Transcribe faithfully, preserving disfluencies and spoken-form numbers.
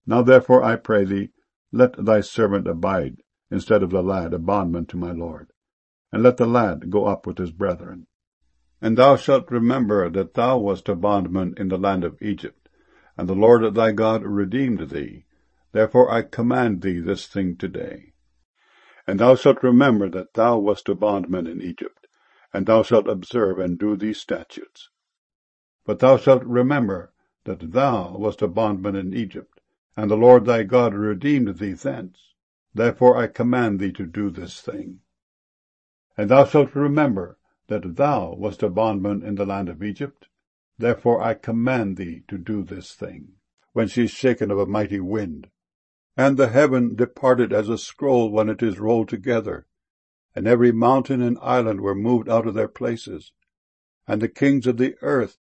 Now therefore I pray thee, let thy servant abide, instead of the lad a bondman to my lord, and let the lad go up with his brethren. And thou shalt remember that thou wast a bondman in the land of Egypt, and the Lord thy God redeemed thee. Therefore I command thee this thing today. And thou shalt remember that thou wast a bondman in Egypt, and thou shalt observe and do these statutes. But thou shalt remember that thou wast a bondman in Egypt, and the Lord thy God redeemed thee thence. Therefore I command thee to do this thing. And thou shalt remember that thou wast a bondman in the land of Egypt. Therefore I command thee to do this thing, when she is shaken of a mighty wind. And the heaven departed as a scroll when it is rolled together, and every mountain and island were moved out of their places. And the kings of the earth